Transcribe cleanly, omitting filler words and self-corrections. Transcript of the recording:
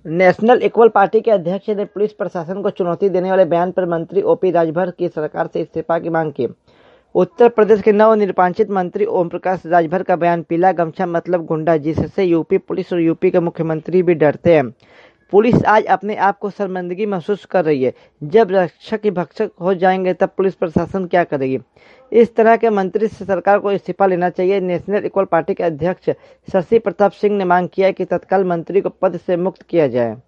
National equal party के अध्यक्ष ने पुलिस प्रशासन को चुनौती देने वाले बयान पर मंत्री ओपी राजभर की सरकार से इस्तीफा की मांग की। उत्तर प्रदेश के नवनिर्वाचित मंत्री ओम प्रकाश राजभर का बयान पीला गमछा मतलब गुंडा, जिससे यूपी पुलिस और यूपी के मुख्यमंत्री भी डरते हैं। पुलिस आज अपने आप को शर्मिंदगी महसूस कर रही है। जब रक्षक ही भक्षक हो जाएंगे तब पुलिस प्रशासन क्या करेगी। इस तरह के मंत्री से सरकार को इस्तीफा लेना चाहिए। नेशनल इक्वल पार्टी के अध्यक्ष शशि प्रताप सिंह ने मांग किया कि तत्काल मंत्री को पद से मुक्त किया जाए।